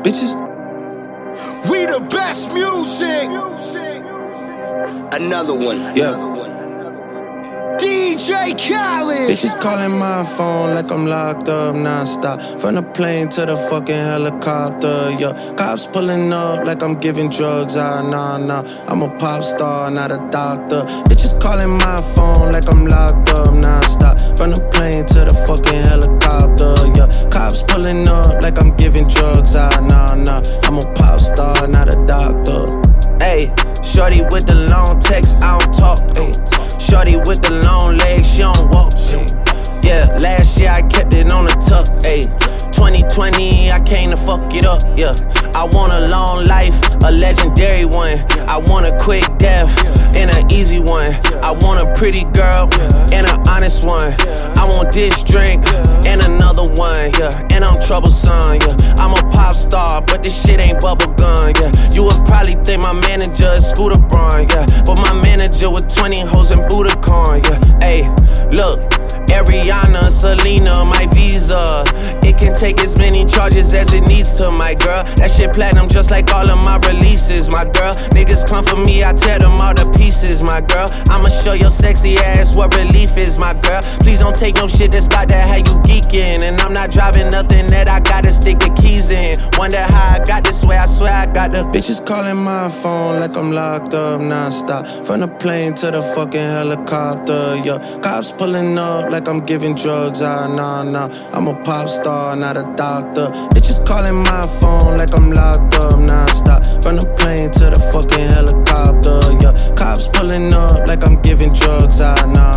bitches. We the best music. Another one. Yeah. DJ Khaled. Bitches calling my phone like I'm locked up non-stop. From the plane to the fucking helicopter, yeah. Cops pulling up like I'm giving drugs, nah. I'm a pop star, not a doctor. Bitches calling my phone like I'm locked up non-stop. From the plane to the fucking helicopter, yeah. Cops pulling up like I'm giving drugs, nah. I'm a pop star, not a doctor. Ayy, shorty with the long text, I don't talk, ayy. Shorty with the long legs, she don't walk. Yeah, last year I kept it on the tuck. Ayy, 2020 I came to fuck it up. Yeah, I want a long life, a legendary one. I want a quick death and an easy one. I want a pretty girl and an honest one. I want this drink and another one. Yeah, and I'm troublesome. Yeah, I'm a pop star, but this shit ain't bubblegum. Yeah, you would probably think my manager is Scooter Braun. Yeah, but my manager with 20 hoes and Budokan. Yeah, ayy, look. Ariana, Selena, my visa. It can take as many charges as it needs to, my girl. That shit platinum just like all of my releases, my girl. Niggas come for me, I tear them all to pieces, my girl. I'ma show your sexy ass what relief is, my girl. Please don't take no shit that's about to have you geeking. And I'm not driving nothing that I gotta stick the keys in. Wonder how I got this way, I swear I got the bitches calling my phone like I'm locked up non-stop. From the plane to the fucking helicopter, yeah. Cops pulling up like I'm giving drugs, nah. I'm a pop star, not a doctor. Bitches calling my phone like I'm locked up non-stop. From the plane to the fucking helicopter, yeah. Cops pulling up like I'm giving drugs, nah.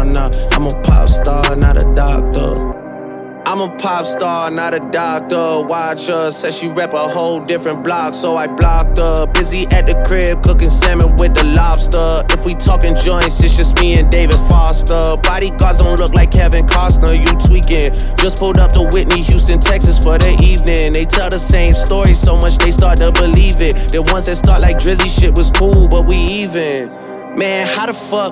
I'm a pop star, not a doctor. I'm a pop star, not a doctor. Watch her, said she rep a whole different block, so I blocked her. Busy at the crib, cooking salmon with the lobster. If we talking joints, it's just me and David Foster. Bodyguards don't look like Kevin Costner, you tweaking. Just pulled up to Whitney, Houston, Texas for the evening. They tell the same story so much they start to believe it. The ones that start like Drizzy shit was cool, but we even. Man, how the fuck?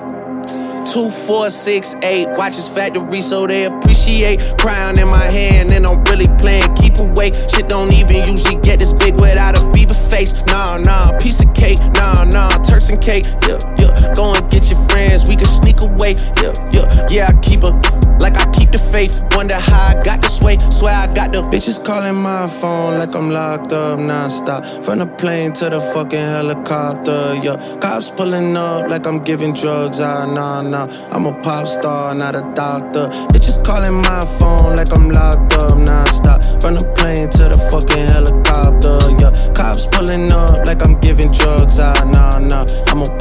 2, 4, 6, 8 watches factory so they appreciate. Crown in my hand and I'm really playing keep away. Shit don't even usually get this big without a Bieber face. Nah, piece of cake. Nah, Turks and cake. Yeah. Go and get your friends, we can sneak away. Yeah, I keep her like I keep the faith. Wonder how I got this way. Swear I got the bitches calling my phone like I'm locked up non-stop. From the plane to the fucking helicopter, yeah. Cops pulling up like I'm giving drugs, nah. I'm a pop star, not a doctor. Bitches calling my phone like I'm locked up non-stop. From the plane to the fucking helicopter, yeah. Cops pulling up like I'm giving drugs, nah. I'm a